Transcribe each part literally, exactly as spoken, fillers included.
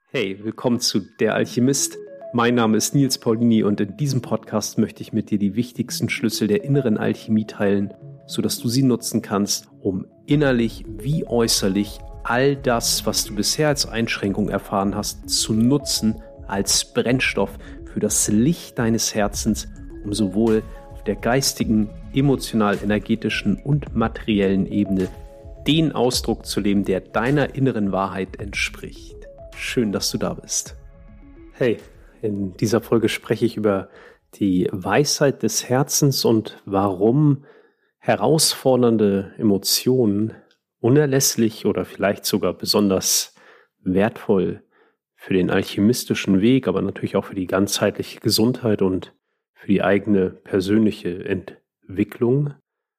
Hey, willkommen zu Der Alchemist. Mein Name ist Nils Paulini und in diesem Podcast möchte ich mit dir die wichtigsten Schlüssel der inneren Alchemie teilen, sodass du sie nutzen kannst, um innerlich wie äußerlich all das, was du bisher als Einschränkung erfahren hast, zu nutzen als Brennstoff für das Licht deines Herzens, um sowohl auf der geistigen, emotional-energetischen und materiellen Ebene den Ausdruck zu leben, der deiner inneren Wahrheit entspricht. Schön, dass du da bist. Hey, in dieser Folge spreche ich über die Weisheit des Herzens und warum herausfordernde Emotionen unerlässlich oder vielleicht sogar besonders wertvoll für den alchemistischen Weg, aber natürlich auch für die ganzheitliche Gesundheit und für die eigene persönliche Entwicklung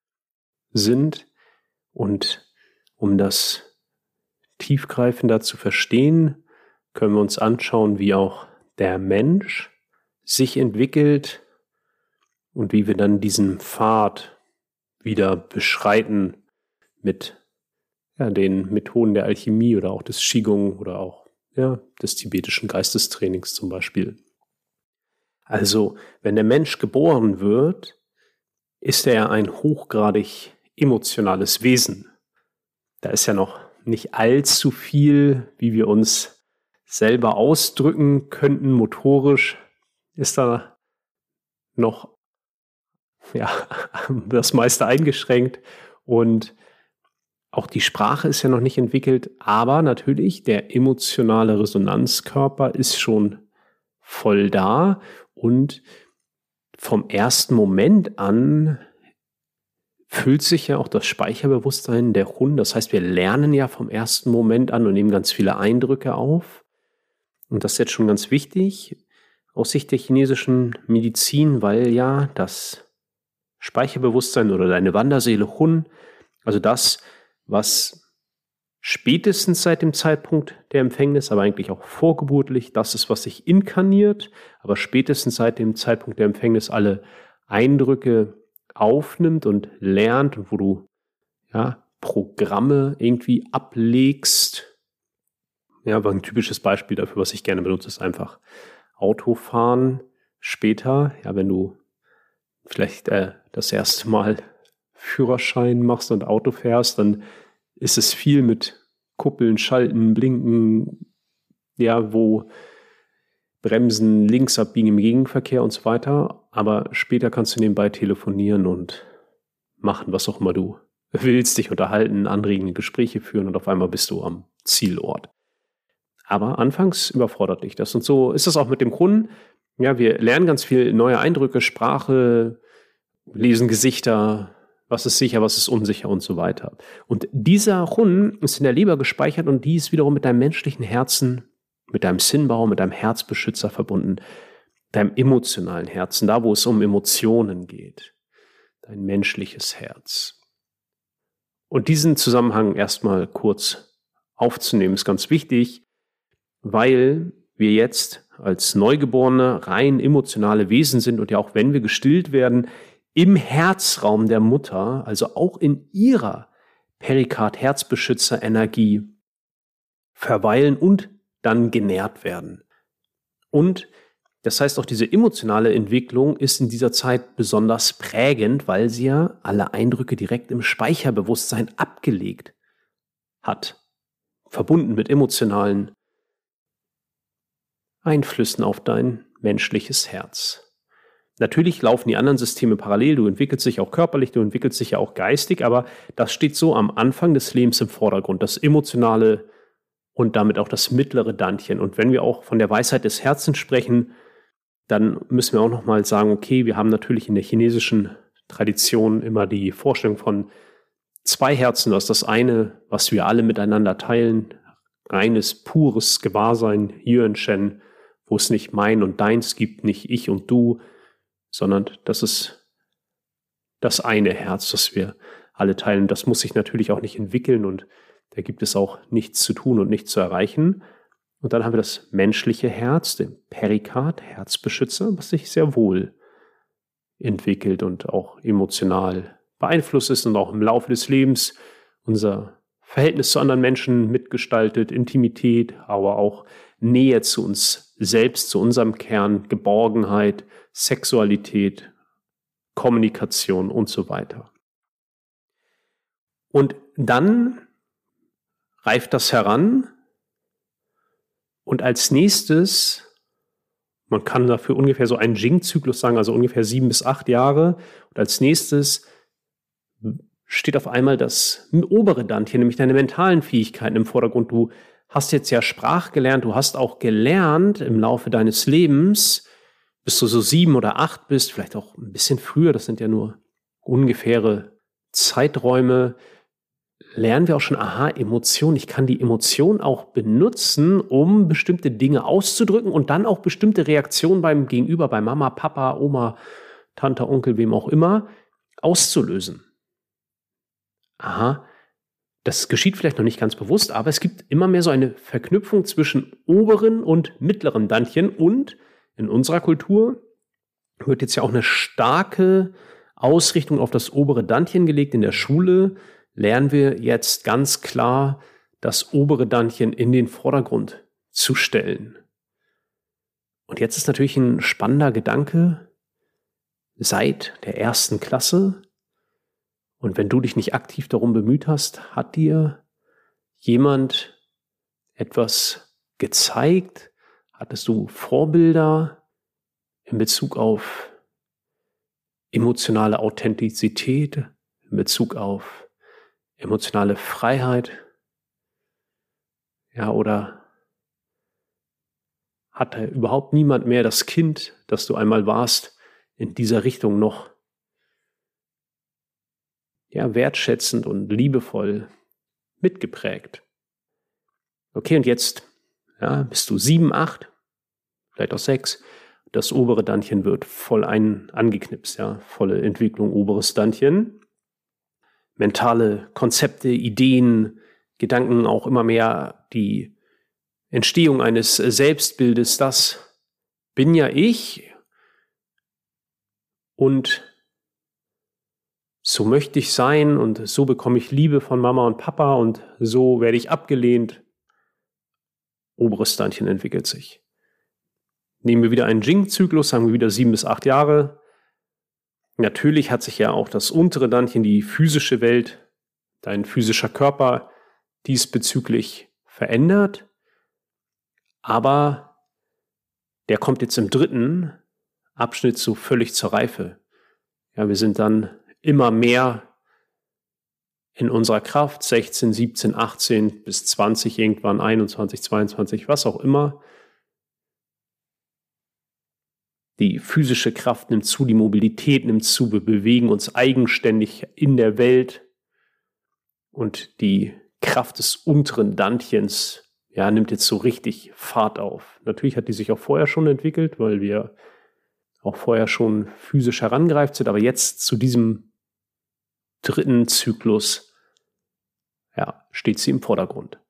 sind. Und um das tiefgreifender zu verstehen, können wir uns anschauen, wie auch der Mensch sich entwickelt und wie wir dann diesen Pfad wieder beschreiten mit ja, den Methoden der Alchemie oder auch des Qigong oder auch ja, des tibetischen Geistestrainings zum Beispiel. Also, wenn der Mensch geboren wird, ist er ein hochgradig emotionales Wesen. Da ist ja noch nicht allzu viel, wie wir uns selber ausdrücken könnten, motorisch ist da noch ja, das meiste eingeschränkt und auch die Sprache ist ja noch nicht entwickelt, aber natürlich der emotionale Resonanzkörper ist schon voll da und vom ersten Moment an füllt sich ja auch das Speicherbewusstsein der Hund. Das heißt, wir lernen ja vom ersten Moment an und nehmen ganz viele Eindrücke auf. Und das ist jetzt schon ganz wichtig aus Sicht der chinesischen Medizin, weil ja das Speicherbewusstsein oder deine Wanderseele Hun, also das, was spätestens seit dem Zeitpunkt der Empfängnis, aber eigentlich auch vorgeburtlich, das ist, was sich inkarniert, aber spätestens seit dem Zeitpunkt der Empfängnis alle Eindrücke aufnimmt und lernt und wo du ja, Programme irgendwie ablegst. Ja, aber ein typisches Beispiel dafür, was ich gerne benutze, ist einfach Autofahren später. Ja, wenn du vielleicht äh, das erste Mal Führerschein machst und Auto fährst, dann ist es viel mit Kuppeln, Schalten, Blinken, ja, wo Bremsen, links abbiegen im Gegenverkehr und so weiter. Aber später kannst du nebenbei telefonieren und machen, was auch immer du willst, dich unterhalten, anregende Gespräche führen und auf einmal bist du am Zielort. Aber anfangs überfordert dich das. Und so ist das auch mit dem Kunden. Ja, wir lernen ganz viel neue Eindrücke, Sprache, lesen Gesichter, was ist sicher, was ist unsicher und so weiter. Und dieser Hun ist in der Leber gespeichert und die ist wiederum mit deinem menschlichen Herzen, mit deinem Sinnbaum, mit deinem Herzbeschützer verbunden, deinem emotionalen Herzen, da wo es um Emotionen geht, dein menschliches Herz. Und diesen Zusammenhang erstmal kurz aufzunehmen, ist ganz wichtig, weil wir jetzt als Neugeborene rein emotionale Wesen sind und ja auch wenn wir gestillt werden, im Herzraum der Mutter, also auch in ihrer Perikard-Herzbeschützer-Energie verweilen und dann genährt werden. Und das heißt, auch diese emotionale Entwicklung ist in dieser Zeit besonders prägend, weil sie ja alle Eindrücke direkt im Speicherbewusstsein abgelegt hat, verbunden mit emotionalen Einflüssen auf dein menschliches Herz. Natürlich laufen die anderen Systeme parallel, du entwickelst dich auch körperlich, du entwickelst dich ja auch geistig, aber das steht so am Anfang des Lebens im Vordergrund, das emotionale und damit auch das mittlere Dantchen. Und wenn wir auch von der Weisheit des Herzens sprechen, dann müssen wir auch nochmal sagen, okay, wir haben natürlich in der chinesischen Tradition immer die Vorstellung von zwei Herzen. Das ist das eine, was wir alle miteinander teilen, reines, pures Gewahrsein, Yuan Shen, wo es nicht mein und deins gibt, nicht ich und du, sondern das ist das eine Herz, das wir alle teilen. Das muss sich natürlich auch nicht entwickeln und da gibt es auch nichts zu tun und nichts zu erreichen. Und dann haben wir das menschliche Herz, den Perikard, Herzbeschützer, was sich sehr wohl entwickelt und auch emotional beeinflusst ist und auch im Laufe des Lebens unser Verhältnis zu anderen Menschen mitgestaltet, Intimität, aber auch Nähe zu uns selbst, zu unserem Kern, Geborgenheit, Sexualität, Kommunikation und so weiter. Und dann reift das heran und als nächstes, man kann dafür ungefähr so einen Jing-Zyklus sagen, also ungefähr sieben bis acht Jahre, und als nächstes steht auf einmal das obere Dantien, nämlich deine mentalen Fähigkeiten im Vordergrund. Du hast jetzt ja Sprache gelernt, du hast auch gelernt im Laufe deines Lebens, bis du so sieben oder acht bist, vielleicht auch ein bisschen früher, das sind ja nur ungefähre Zeiträume, lernen wir auch schon, aha, Emotion, ich kann die Emotion auch benutzen, um bestimmte Dinge auszudrücken und dann auch bestimmte Reaktionen beim Gegenüber, bei Mama, Papa, Oma, Tante, Onkel, wem auch immer, auszulösen. Aha, das geschieht vielleicht noch nicht ganz bewusst, aber es gibt immer mehr so eine Verknüpfung zwischen oberen und mittleren Dantien und in unserer Kultur wird jetzt ja auch eine starke Ausrichtung auf das obere Dantien gelegt. In der Schule lernen wir jetzt ganz klar, das obere Dantien in den Vordergrund zu stellen. Und jetzt ist natürlich ein spannender Gedanke, seit der ersten Klasse, und wenn du dich nicht aktiv darum bemüht hast, hat dir jemand etwas gezeigt? Hattest du Vorbilder in Bezug auf emotionale Authentizität, in Bezug auf emotionale Freiheit? Ja, oder hatte überhaupt niemand mehr das Kind, das du einmal warst, in dieser Richtung noch ja, wertschätzend und liebevoll mitgeprägt? Okay, und jetzt ja, bist du sieben, acht, vielleicht auch sechs. Das obere Dantien wird voll ein, angeknipst, ja, volle Entwicklung, oberes Dantien. Mentale Konzepte, Ideen, Gedanken, auch immer mehr die Entstehung eines Selbstbildes, das bin ja ich und so möchte ich sein und so bekomme ich Liebe von Mama und Papa und so werde ich abgelehnt. Oberes Dantien entwickelt sich. Nehmen wir wieder einen Jing-Zyklus, sagen wir wieder sieben bis acht Jahre. Natürlich hat sich ja auch das untere Dantien, die physische Welt, dein physischer Körper diesbezüglich verändert. Aber der kommt jetzt im dritten Abschnitt so völlig zur Reife. Ja, wir sind dann immer mehr in unserer Kraft, sechzehn, siebzehn, achtzehn bis zwanzig, irgendwann einundzwanzig, zweiundzwanzig, was auch immer. Die physische Kraft nimmt zu, die Mobilität nimmt zu, wir bewegen uns eigenständig in der Welt und die Kraft des unteren Dantiens ja, nimmt jetzt so richtig Fahrt auf. Natürlich hat die sich auch vorher schon entwickelt, weil wir auch vorher schon physisch herangereift sind, aber jetzt zu diesem dritten Zyklus ja, steht sie im Vordergrund.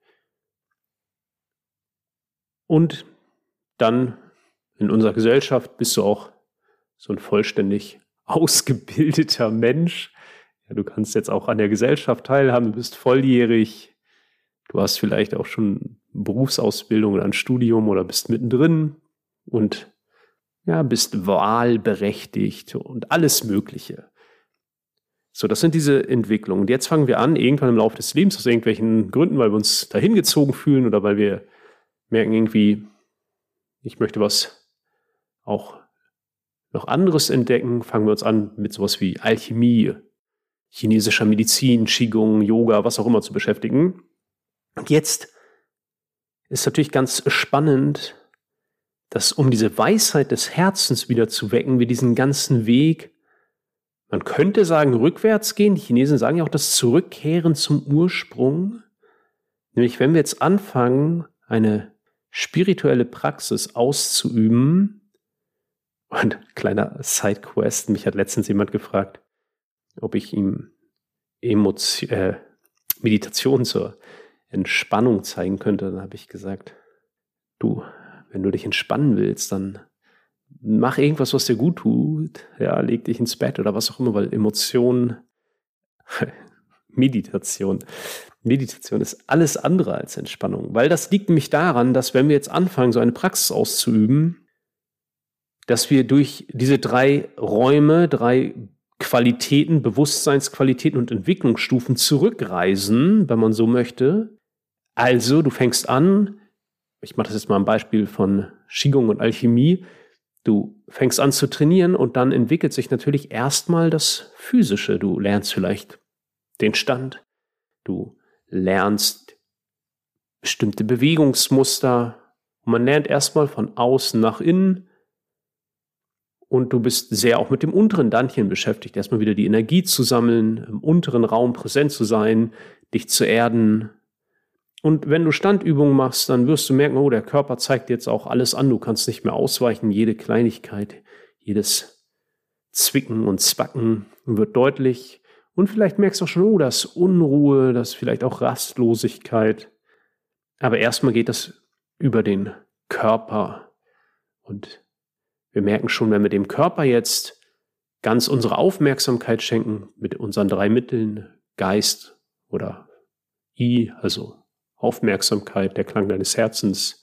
Und dann in unserer Gesellschaft bist du auch so ein vollständig ausgebildeter Mensch. Ja, du kannst jetzt auch an der Gesellschaft teilhaben, du bist volljährig, du hast vielleicht auch schon Berufsausbildung oder ein Studium oder bist mittendrin und ja, bist wahlberechtigt und alles Mögliche. So, das sind diese Entwicklungen. Und jetzt fangen wir an, irgendwann im Laufe des Lebens, aus irgendwelchen Gründen, weil wir uns dahin gezogen fühlen oder weil wir merken irgendwie, ich möchte was auch noch anderes entdecken, fangen wir uns an, mit sowas wie Alchemie, chinesischer Medizin, Qigong, Yoga, was auch immer zu beschäftigen. Und jetzt ist natürlich ganz spannend, dass um diese Weisheit des Herzens wieder zu wecken, wir diesen ganzen Weg, man könnte sagen, rückwärts gehen. Die Chinesen sagen ja auch das Zurückkehren zum Ursprung. Nämlich, wenn wir jetzt anfangen, eine spirituelle Praxis auszuüben, und kleiner Sidequest, mich hat letztens jemand gefragt, ob ich ihm Emotion, äh, Meditation zur Entspannung zeigen könnte. Dann habe ich gesagt, du, wenn du dich entspannen willst, dann mach irgendwas, was dir gut tut. Ja, leg dich ins Bett oder was auch immer, weil Emotion, Meditation, Meditation ist alles andere als Entspannung, weil das liegt nämlich daran, dass wenn wir jetzt anfangen, so eine Praxis auszuüben, dass wir durch diese drei Räume, drei Qualitäten, Bewusstseinsqualitäten und Entwicklungsstufen zurückreisen, wenn man so möchte. Also, du fängst an, ich mache das jetzt mal am Beispiel von Qigong und Alchemie, du fängst an zu trainieren und dann entwickelt sich natürlich erstmal das Physische. Du lernst vielleicht den Stand, du lernst bestimmte Bewegungsmuster und man lernt erstmal von außen nach innen und du bist sehr auch mit dem unteren Dantian beschäftigt, erstmal wieder die Energie zu sammeln, im unteren Raum präsent zu sein, dich zu erden. Und wenn du Standübungen machst, dann wirst du merken, oh, der Körper zeigt jetzt auch alles an, du kannst nicht mehr ausweichen, jede Kleinigkeit, jedes Zwicken und Zwacken wird deutlich. Und vielleicht merkst du auch schon, oh, das ist Unruhe, das ist vielleicht auch Rastlosigkeit. Aber erstmal geht das über den Körper. Und wir merken schon, wenn wir dem Körper jetzt ganz unsere Aufmerksamkeit schenken, mit unseren drei Mitteln, Geist oder I, also Aufmerksamkeit, der Klang deines Herzens,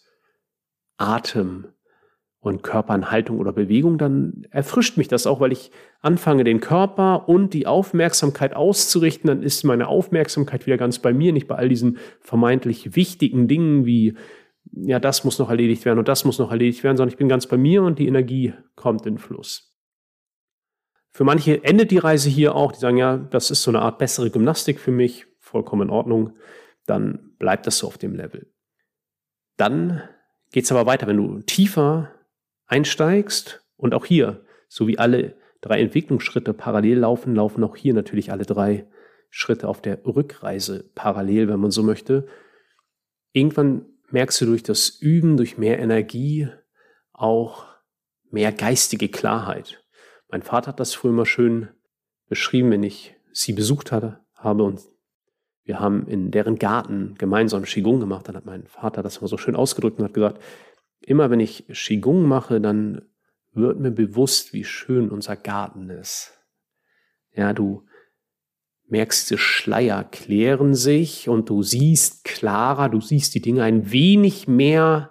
Atem und Körper in Haltung oder Bewegung, dann erfrischt mich das auch, weil ich anfange, den Körper und die Aufmerksamkeit auszurichten. Dann ist meine Aufmerksamkeit wieder ganz bei mir, nicht bei all diesen vermeintlich wichtigen Dingen wie, ja, das muss noch erledigt werden und das muss noch erledigt werden, sondern ich bin ganz bei mir und die Energie kommt in Fluss. Für manche endet die Reise hier auch, die sagen, ja, das ist so eine Art bessere Gymnastik für mich, vollkommen in Ordnung, dann bleibt das so auf dem Level. Dann geht es aber weiter, wenn du tiefer einsteigst und auch hier, so wie alle drei Entwicklungsschritte parallel laufen, laufen auch hier natürlich alle drei Schritte auf der Rückreise parallel, wenn man so möchte. Irgendwann merkst du durch das Üben, durch mehr Energie auch mehr geistige Klarheit. Mein Vater hat das früher immer schön beschrieben, wenn ich sie besucht hatte, habe und wir haben in deren Garten gemeinsam Qigong gemacht. Dann hat mein Vater das immer so schön ausgedrückt und hat gesagt, immer wenn ich Qigong mache, dann wird mir bewusst, wie schön unser Garten ist. Ja, du merkst, diese Schleier klären sich und du siehst klarer, du siehst die Dinge ein wenig mehr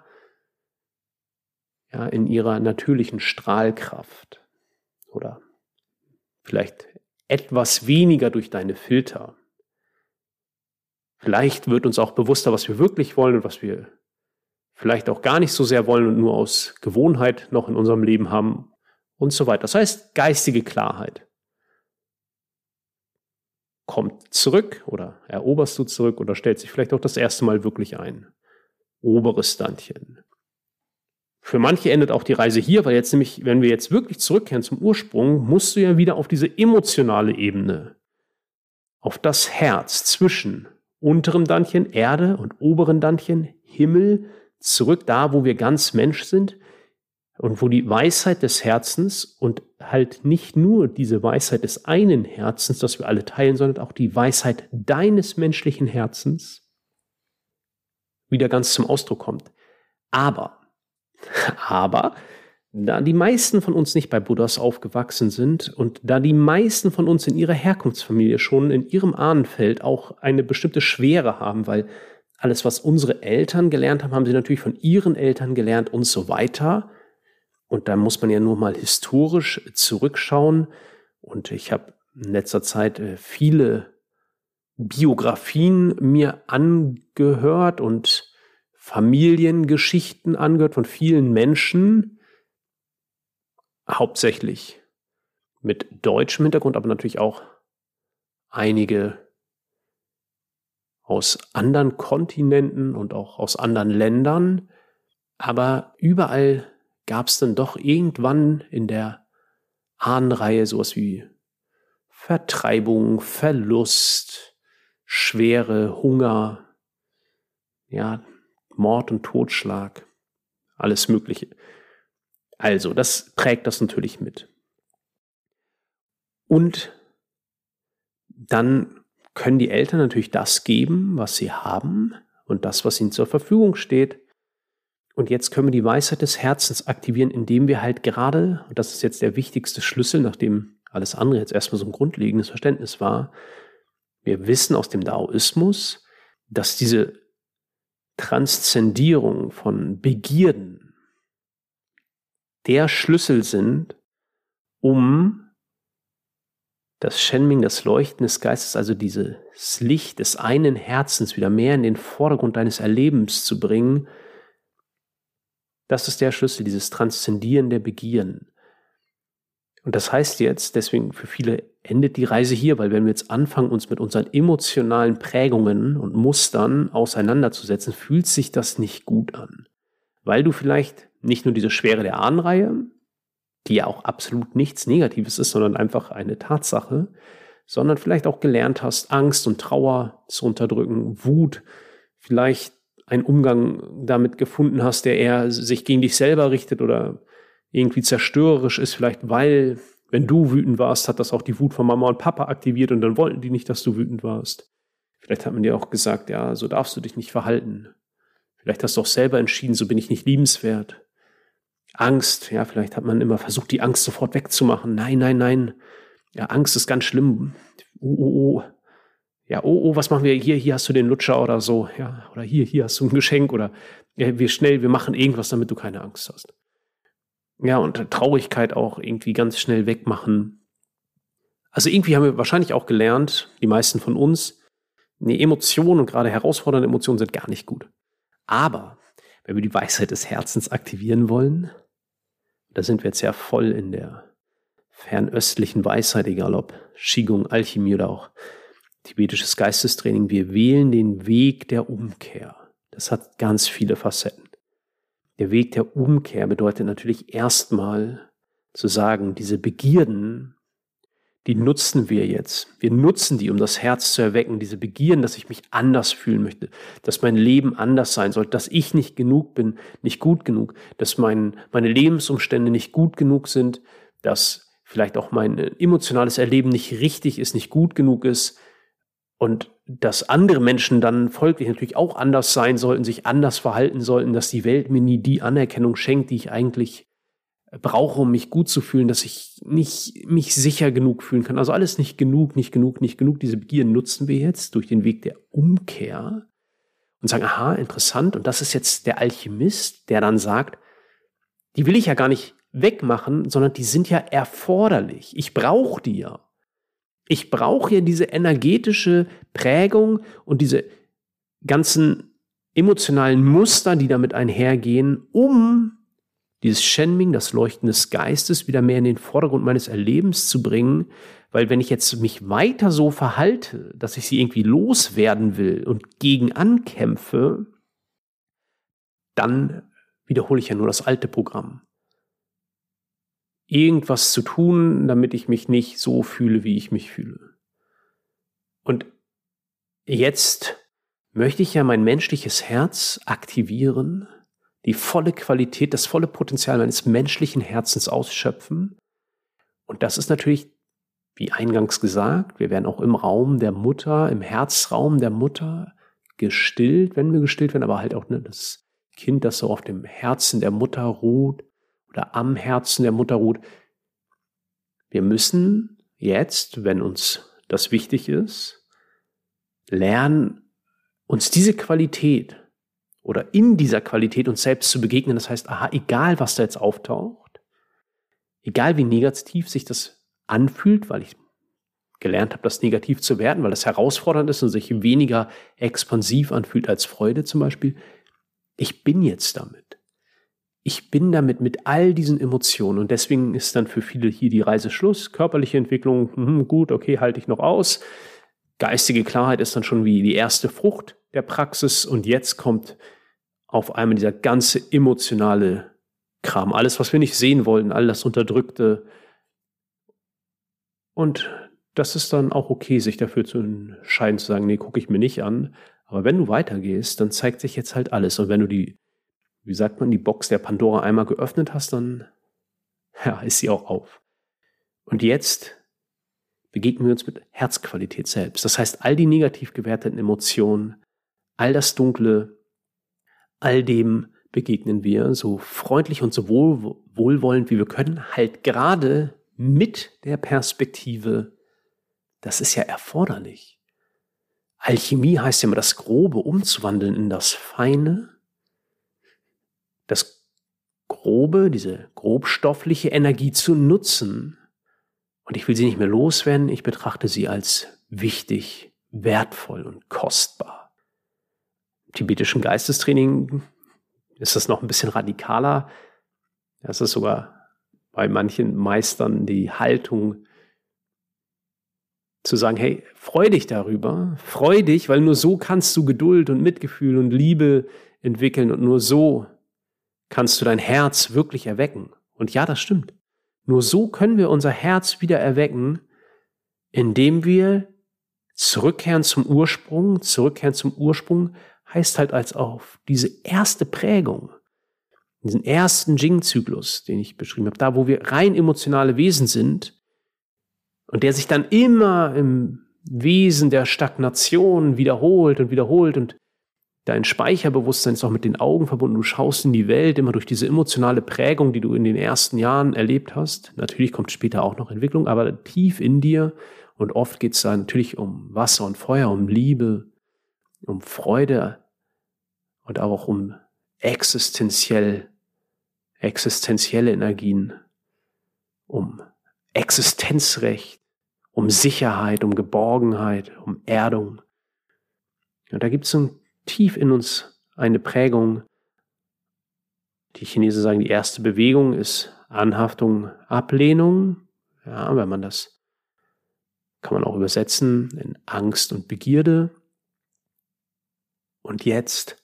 ja, in ihrer natürlichen Strahlkraft. Oder vielleicht etwas weniger durch deine Filter. Vielleicht wird uns auch bewusster, was wir wirklich wollen und was wir vielleicht auch gar nicht so sehr wollen und nur aus Gewohnheit noch in unserem Leben haben und so weiter. Das heißt, geistige Klarheit kommt zurück oder eroberst du zurück oder stellt sich vielleicht auch das erste Mal wirklich ein. Oberes Dantian. Für manche endet auch die Reise hier, weil jetzt nämlich, wenn wir jetzt wirklich zurückkehren zum Ursprung, musst du ja wieder auf diese emotionale Ebene, auf das Herz zwischen unterem Dantian, Erde und oberen Dantian, Himmel, zurück da, wo wir ganz Mensch sind und wo die Weisheit des Herzens und halt nicht nur diese Weisheit des einen Herzens, das wir alle teilen, sondern auch die Weisheit deines menschlichen Herzens wieder ganz zum Ausdruck kommt. Aber, aber, da die meisten von uns nicht bei Buddhas aufgewachsen sind und da die meisten von uns in ihrer Herkunftsfamilie schon in ihrem Ahnenfeld auch eine bestimmte Schwere haben, weil alles, was unsere Eltern gelernt haben, haben sie natürlich von ihren Eltern gelernt und so weiter. Und da muss man ja nur mal historisch zurückschauen. Und ich habe in letzter Zeit viele Biografien mir angehört und Familiengeschichten angehört von vielen Menschen, hauptsächlich mit deutschem Hintergrund, aber natürlich auch einige aus anderen Kontinenten und auch aus anderen Ländern. Aber überall gab es dann doch irgendwann in der Ahnenreihe sowas wie Vertreibung, Verlust, Schwere, Hunger, ja, Mord und Totschlag, alles Mögliche. Also, das prägt das natürlich mit. Und dann können die Eltern natürlich das geben, was sie haben und das, was ihnen zur Verfügung steht. Und jetzt können wir die Weisheit des Herzens aktivieren, indem wir halt gerade, und das ist jetzt der wichtigste Schlüssel, nachdem alles andere jetzt erstmal so ein grundlegendes Verständnis war, wir wissen aus dem Daoismus, dass diese Transzendierung von Begierden der Schlüssel sind, um das Shenming, das Leuchten des Geistes, also dieses Licht des einen Herzens wieder mehr in den Vordergrund deines Erlebens zu bringen. Das ist der Schlüssel, dieses Transzendieren der Begierden. Und das heißt jetzt, deswegen für viele endet die Reise hier, weil wenn wir jetzt anfangen, uns mit unseren emotionalen Prägungen und Mustern auseinanderzusetzen, fühlt sich das nicht gut an. Weil du vielleicht nicht nur diese Schwere der Ahnenreihe, die ja auch absolut nichts Negatives ist, sondern einfach eine Tatsache, sondern vielleicht auch gelernt hast, Angst und Trauer zu unterdrücken, Wut, vielleicht einen Umgang damit gefunden hast, der eher sich gegen dich selber richtet oder irgendwie zerstörerisch ist, vielleicht weil, wenn du wütend warst, hat das auch die Wut von Mama und Papa aktiviert und dann wollten die nicht, dass du wütend warst. Vielleicht hat man dir auch gesagt, ja, so darfst du dich nicht verhalten. Vielleicht hast du auch selber entschieden, so bin ich nicht liebenswert. Angst, ja, vielleicht hat man immer versucht, die Angst sofort wegzumachen. Nein, nein, nein. Ja, Angst ist ganz schlimm. Oh, oh, oh. Ja, oh, oh, was machen wir hier? Hier hast du den Lutscher oder so. Ja, oder hier, hier hast du ein Geschenk oder ja, wir schnell, wir machen irgendwas, damit du keine Angst hast. Ja, und Traurigkeit auch irgendwie ganz schnell wegmachen. Also irgendwie haben wir wahrscheinlich auch gelernt, die meisten von uns, nee, Emotionen und gerade herausfordernde Emotionen sind gar nicht gut. Aber wenn wir die Weisheit des Herzens aktivieren wollen, da sind wir jetzt ja voll in der fernöstlichen Weisheit, egal ob Qigong, Alchemie oder auch tibetisches Geistestraining, wir wählen den Weg der Umkehr. Das hat ganz viele Facetten. Der Weg der Umkehr bedeutet natürlich erstmal zu sagen, diese Begierden, die nutzen wir jetzt. Wir nutzen die, um das Herz zu erwecken. Diese Begierden, dass ich mich anders fühlen möchte, dass mein Leben anders sein soll, dass ich nicht genug bin, nicht gut genug, dass mein, meine Lebensumstände nicht gut genug sind, dass vielleicht auch mein emotionales Erleben nicht richtig ist, nicht gut genug ist und dass andere Menschen dann folglich natürlich auch anders sein sollten, sich anders verhalten sollten, dass die Welt mir nie die Anerkennung schenkt, die ich eigentlich brauche, um mich gut zu fühlen, dass ich nicht mich sicher genug fühlen kann. Also alles nicht genug, nicht genug, nicht genug. Diese Begierden nutzen wir jetzt durch den Weg der Umkehr und sagen, aha, interessant. Und das ist jetzt der Alchemist, der dann sagt, die will ich ja gar nicht wegmachen, sondern die sind ja erforderlich. Ich brauche die ja. Ich brauche ja diese energetische Prägung und diese ganzen emotionalen Muster, die damit einhergehen, um dieses Shenming, das Leuchten des Geistes, wieder mehr in den Vordergrund meines Erlebens zu bringen. Weil wenn ich jetzt mich weiter so verhalte, dass ich sie irgendwie loswerden will und gegen ankämpfe, dann wiederhole ich ja nur das alte Programm. Irgendwas zu tun, damit ich mich nicht so fühle, wie ich mich fühle. Und jetzt möchte ich ja mein menschliches Herz aktivieren, die volle Qualität, das volle Potenzial meines menschlichen Herzens ausschöpfen. Und das ist natürlich, wie eingangs gesagt, wir werden auch im Raum der Mutter, im Herzraum der Mutter gestillt, wenn wir gestillt werden, aber halt auch ne, das Kind, das so auf dem Herzen der Mutter ruht, oder am Herzen der Mutter ruht. Wir müssen jetzt, wenn uns das wichtig ist, lernen, uns diese Qualität oder in dieser Qualität uns selbst zu begegnen. Das heißt, aha, egal was da jetzt auftaucht, egal wie negativ sich das anfühlt, weil ich gelernt habe, das negativ zu werten, weil das herausfordernd ist und sich weniger expansiv anfühlt als Freude zum Beispiel. Ich bin jetzt damit. Ich bin damit mit all diesen Emotionen und deswegen ist dann für viele hier die Reise Schluss. Körperliche Entwicklung, hm, gut, okay, halte ich noch aus. Geistige Klarheit ist dann schon wie die erste Frucht der Praxis und jetzt kommt auf einmal dieser ganze emotionale Kram. Alles, was wir nicht sehen wollten, all das Unterdrückte. Und das ist dann auch okay, sich dafür zu entscheiden, zu sagen, nee, gucke ich mir nicht an. Aber wenn du weitergehst, dann zeigt sich jetzt halt alles. Und wenn du die Wie sagt man, die Box der Pandora einmal geöffnet hast, dann ja, ist sie auch auf. Und jetzt begegnen wir uns mit Herzqualität selbst. Das heißt, all die negativ gewerteten Emotionen, all das Dunkle, all dem begegnen wir so freundlich und so wohl, wohlwollend, wie wir können, halt gerade mit der Perspektive, das ist ja erforderlich. Alchemie heißt ja immer, das Grobe umzuwandeln in das Feine. Das Grobe, diese grobstoffliche Energie zu nutzen. Und ich will sie nicht mehr loswerden, ich betrachte sie als wichtig, wertvoll und kostbar. Im tibetischen Geistestraining ist das noch ein bisschen radikaler. Das ist sogar bei manchen Meistern die Haltung, zu sagen, hey, freu dich darüber, freu dich, weil nur so kannst du Geduld und Mitgefühl und Liebe entwickeln und nur so kannst du dein Herz wirklich erwecken. Und ja, das stimmt. Nur so können wir unser Herz wieder erwecken, indem wir zurückkehren zum Ursprung. Zurückkehren zum Ursprung heißt halt als auf diese erste Prägung, diesen ersten Jing-Zyklus, den ich beschrieben habe, da wo wir rein emotionale Wesen sind, und der sich dann immer im Wesen der Stagnation wiederholt und wiederholt und dein Speicherbewusstsein ist auch mit den Augen verbunden. Du schaust in die Welt immer durch diese emotionale Prägung, die du in den ersten Jahren erlebt hast. Natürlich kommt später auch noch Entwicklung, aber tief in dir. Und oft geht es da natürlich um Wasser und Feuer, um Liebe, um Freude und auch um existenziell, existenzielle Energien, um Existenzrecht, um Sicherheit, um Geborgenheit, um Erdung. Und da gibt es so tief in uns eine Prägung. Die Chinesen sagen, die erste Bewegung ist Anhaftung, Ablehnung. Ja, wenn man das, kann man auch übersetzen in Angst und Begierde. Und jetzt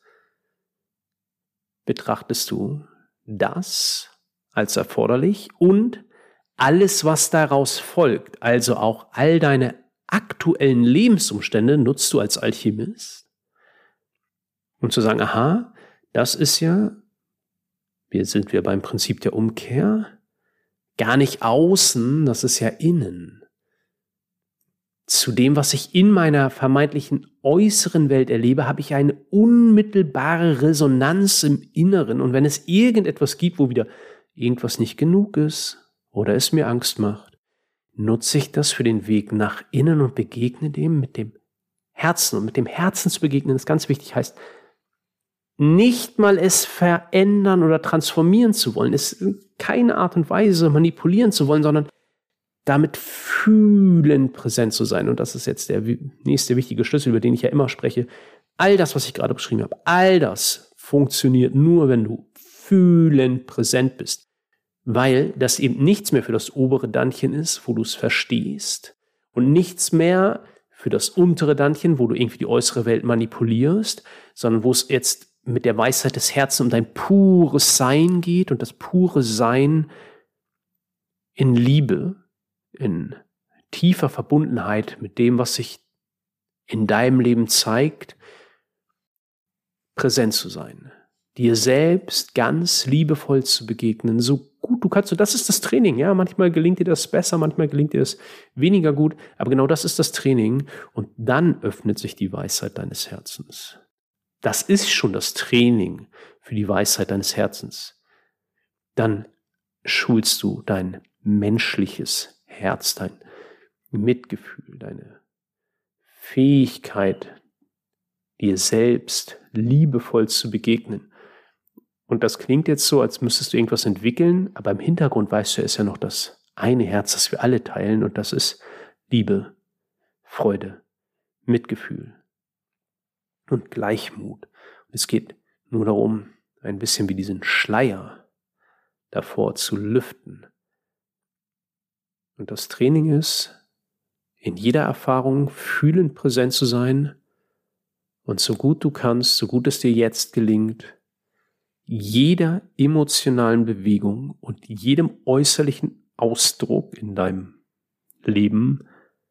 betrachtest du das als erforderlich und alles, was daraus folgt, also auch all deine aktuellen Lebensumstände, nutzt du als Alchemist, um zu sagen, aha, das ist ja, wir sind wir beim Prinzip der Umkehr, gar nicht außen, das ist ja innen. Zu dem, was ich in meiner vermeintlichen äußeren Welt erlebe, habe ich eine unmittelbare Resonanz im Inneren. Und wenn es irgendetwas gibt, wo wieder irgendwas nicht genug ist, oder es mir Angst macht, nutze ich das für den Weg nach innen und begegne dem mit dem Herzen. Und mit dem Herzen zu begegnen, ist ganz wichtig, heißt, nicht mal es verändern oder transformieren zu wollen, ist in keine Art und Weise manipulieren zu wollen, sondern damit fühlend präsent zu sein. Und das ist jetzt der nächste wichtige Schlüssel, über den ich ja immer spreche. All das, was ich gerade beschrieben habe, all das funktioniert nur, wenn du fühlend präsent bist. Weil das eben nichts mehr für das obere Dantchen ist, wo du es verstehst, und nichts mehr für das untere Dantchen, wo du irgendwie die äußere Welt manipulierst, sondern wo es jetzt mit der Weisheit des Herzens um dein pures Sein geht und das pure Sein in Liebe, in tiefer Verbundenheit mit dem, was sich in deinem Leben zeigt, präsent zu sein. Dir selbst ganz liebevoll zu begegnen, so gut du kannst. Und das ist das Training. Ja, manchmal gelingt dir das besser, manchmal gelingt dir das weniger gut. Aber genau das ist das Training. Und dann öffnet sich die Weisheit deines Herzens. Das ist schon das Training für die Weisheit deines Herzens. Dann schulst du dein menschliches Herz, dein Mitgefühl, deine Fähigkeit, dir selbst liebevoll zu begegnen. Und das klingt jetzt so, als müsstest du irgendwas entwickeln, aber im Hintergrund weißt du, es ist ja noch das eine Herz, das wir alle teilen, und das ist Liebe, Freude, Mitgefühl und Gleichmut. Und es geht nur darum, ein bisschen wie diesen Schleier davor zu lüften. Und das Training ist, in jeder Erfahrung fühlend präsent zu sein und so gut du kannst, so gut es dir jetzt gelingt, jeder emotionalen Bewegung und jedem äußerlichen Ausdruck in deinem Leben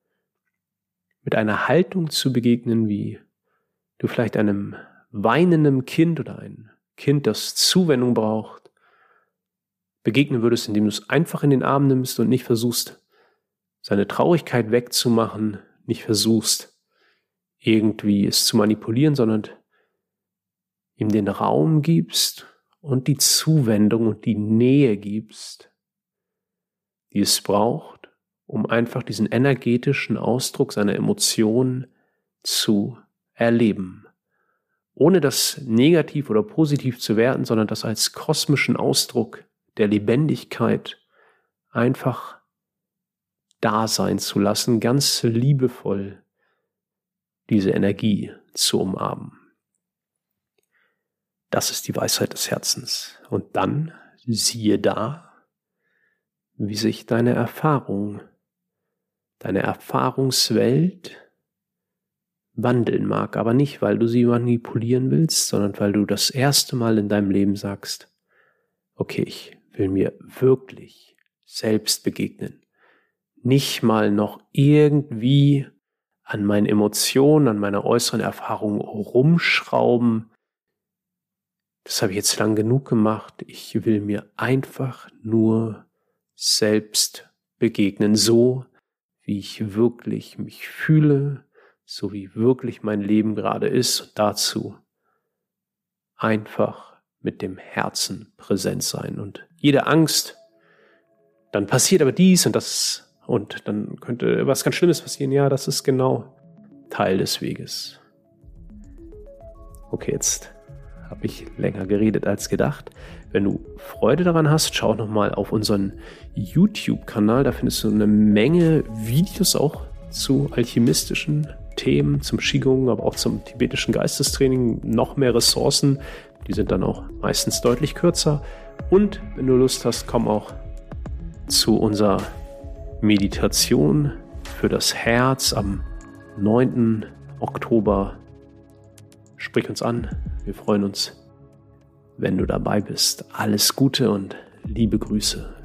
mit einer Haltung zu begegnen, wie du vielleicht einem weinenden Kind oder ein Kind, das Zuwendung braucht, begegnen würdest, indem du es einfach in den Arm nimmst und nicht versuchst, seine Traurigkeit wegzumachen, nicht versuchst, irgendwie es zu manipulieren, sondern ihm den Raum gibst und die Zuwendung und die Nähe gibst, die es braucht, um einfach diesen energetischen Ausdruck seiner Emotionen zu erleben. Ohne das negativ oder positiv zu werten, sondern das als kosmischen Ausdruck der Lebendigkeit einfach da sein zu lassen, ganz liebevoll diese Energie zu umarmen. Das ist die Weisheit des Herzens. Und dann siehe da, wie sich deine Erfahrung, deine Erfahrungswelt wandeln mag, aber nicht, weil du sie manipulieren willst, sondern weil du das erste Mal in deinem Leben sagst, okay, ich will mir wirklich selbst begegnen. Nicht mal noch irgendwie an meinen Emotionen, an meiner äußeren Erfahrung rumschrauben. Das habe ich jetzt lang genug gemacht. Ich will mir einfach nur selbst begegnen, so wie ich wirklich mich fühle, so wie wirklich mein Leben gerade ist, und dazu einfach mit dem Herzen präsent sein. Und jede Angst, dann passiert aber dies und das und dann könnte was ganz Schlimmes passieren. Ja, das ist genau Teil des Weges. Okay, jetzt habe ich länger geredet als gedacht. Wenn du Freude daran hast, schau nochmal auf unseren YouTube-Kanal. Da findest du eine Menge Videos auch zu alchemistischen Themen, zum Qigong, aber auch zum tibetischen Geistestraining. Noch mehr Ressourcen. Die sind dann auch meistens deutlich kürzer. Und wenn du Lust hast, komm auch zu unserer Meditation für das Herz am neunten Oktober. Sprich uns an. Wir freuen uns, wenn du dabei bist. Alles Gute und liebe Grüße.